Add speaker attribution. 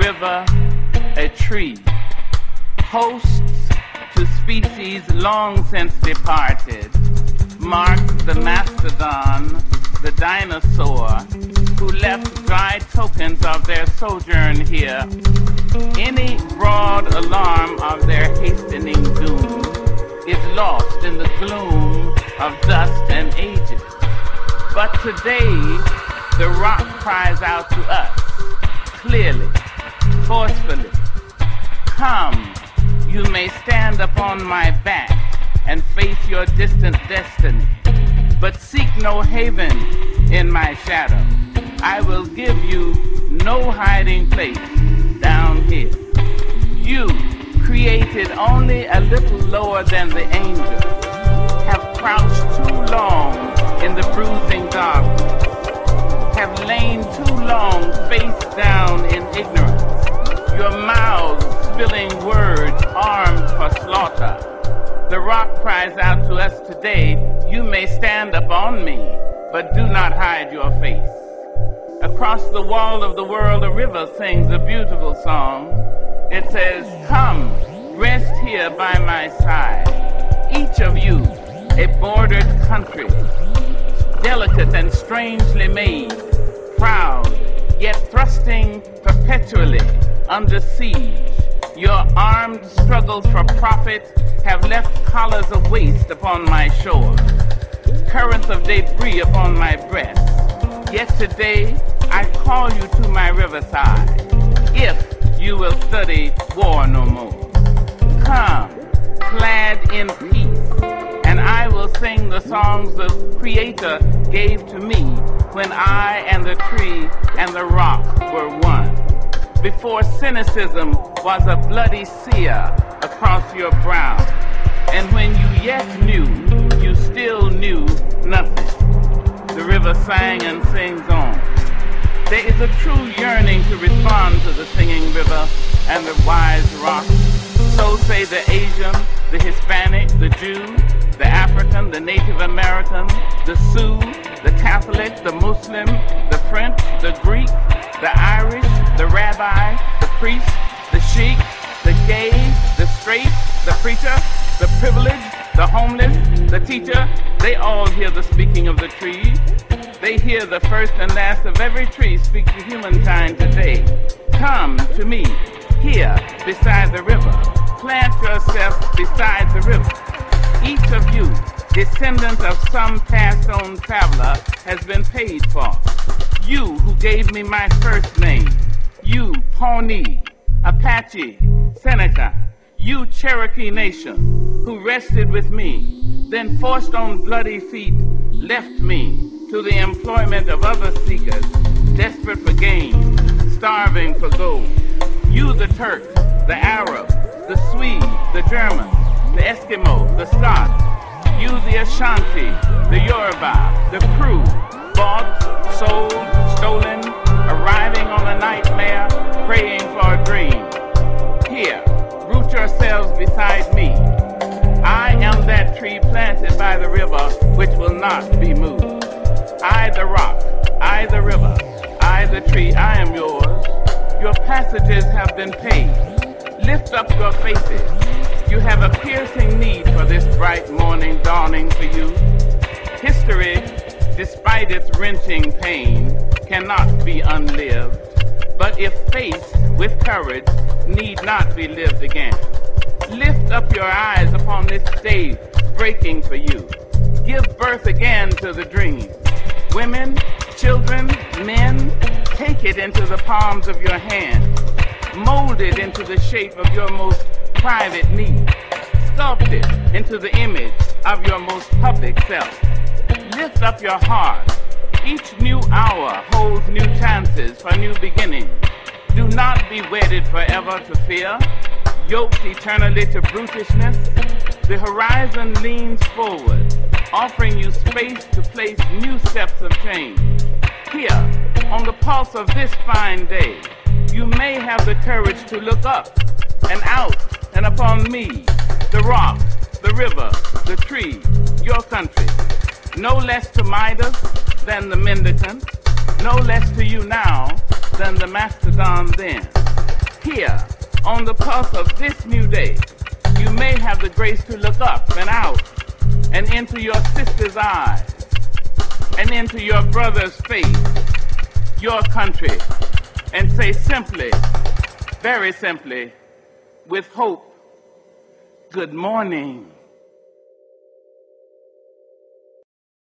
Speaker 1: river, a tree, hosts to species long since departed, mark the mastodon, the dinosaur, who left dry tokens of their sojourn here. Any broad alarm of their hastening doom is lost in the gloom of dust and ages. But today, the rock cries out to us, clearly, forcefully, come, you may stand upon my back and face your distant destiny, but seek no haven in my shadow. I will give you no hiding place down here. You, created only a little lower than the angels, have crouched too long in the bruising darkness, have lain too long face down in ignorance, your mouths spilling words armed for slaughter. The rock cries out to us today, you may stand upon me, but do not hide your face. Across the wall of the world, a river sings a beautiful song. It says, come, rest here by my side. Each of you, a bordered country, delicate and strangely made, proud, yet thrusting perpetually under siege. Your armed struggles for profit have left collars of waste upon my shore, currents of debris upon my breast. Yet today, I call you to my riverside, if you will study war no more. Come, clad in peace, and I will sing the songs the Creator gave to me when I and the tree and the rock were one. Before cynicism was a bloody sear across your brow, and when you yet knew, you still knew nothing. The river sang and sings on. There is a true yearning to respond to the singing river and the wise rock. So say the Asian, the Hispanic, the Jew, the African, the Native American, the Sioux, the Catholic, the Muslim, the French, the Greek, the Irish, the rabbi, the priest, the sheik, the gay, the straight, the preacher, the privileged, the homeless, the teacher. They all hear the speaking of the tree. They hear the first and last of every tree speak to humankind today. Come to me, here, beside the river. Plant yourself beside the river. Each of you, descendant of some passed-on traveler, has been paid for. You who gave me my first name. You, Pawnee, Apache, Seneca. You, Cherokee Nation, who rested with me, then forced on bloody feet, left me to the employment of other seekers, desperate for gain, starving for gold. You, the Turk, the Arab, the Swede, the German, the Eskimo, the Scot. You, the Ashanti, the Yoruba, the Kru, bought, sold, stolen, arriving on a nightmare, praying for a dream. Here, root yourselves beside me. I am that tree planted by the river, which will not be moved. I the rock, I the river, I the tree, I am yours. Your passages have been paid. Lift up your faces. You have a piercing need for this bright morning dawning for you. History, despite its wrenching pain, cannot be unlived. But if faced with courage, need not be lived again. Lift up your eyes upon this day breaking for you. Give birth again to the dream. Women, children, men, take it into the palms of your hand. Mold it into the shape of your most private need. Sculpt it into the image of your most public self. Lift up your heart. Each new hour holds new chances for new beginnings. Do not be wedded forever to fear, yoked eternally to brutishness. The horizon leans forward, offering you space to place new steps of change. Here, on the pulse of this fine day, you may have the courage to look up and out and upon me, the rock, the river, the tree, your country. No less to Midas than the mendicant, no less to you now than the mastodon then. here on the pulse of this new day, you may have the grace to look up and out and into your sister's eyes and into your brother's face, your country, and say simply, very simply, with hope, good morning.